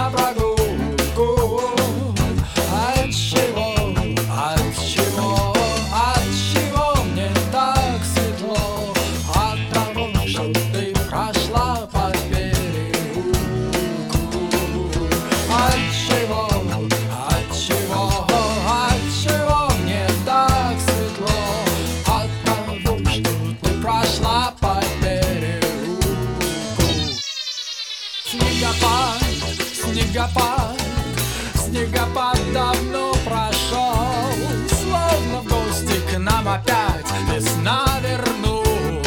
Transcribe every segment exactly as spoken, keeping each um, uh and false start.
на прогулку. От чего, от чего, от чего мне так светло? От того, что ты прошла по берегу. От чего, от чего, от чего мне так светло? От того, что ты прошла по берегу. Снегопад, снегопад, снегопад давно прошел. Словно в гости к нам опять весна вернулась.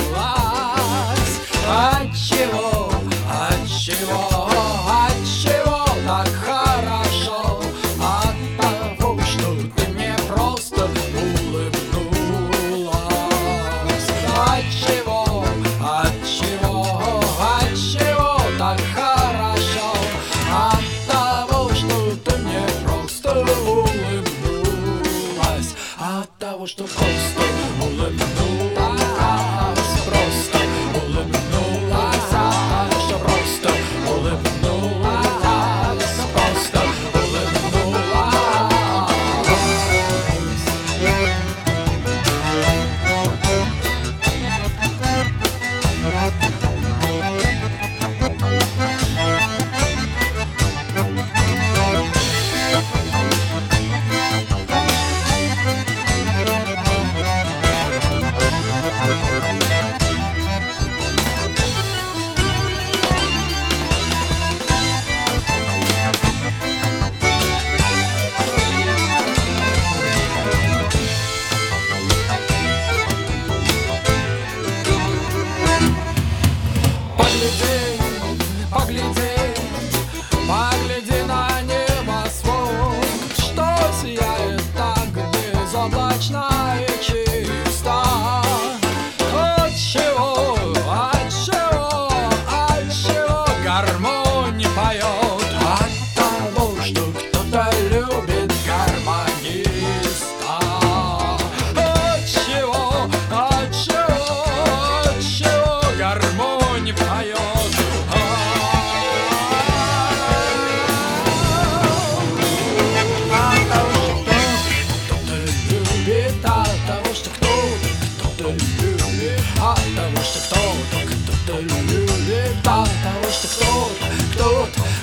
Отчего, отчего, отчего так хорошо? От того, что ты мне просто улыбнулась. Отчего, отчего, отчего так хорошо? От того, что ты мне просто улыбнулась. От того, что просто улыбнулась. Просто улыбнулась. Что просто улыбнулась. Просто улыбнулась. Погляди, погляди, погляди на небосвод, что сияет так безоблачно и чисто. Отчего, отчего, отчего гармонь поет? От того, что кто-то любит гармониста. Отчего, отчего, отчего гармонь поет? От того, что кто-то любит, от того, что кто-то, кто-то любит, от того, что кто-то, кто-то,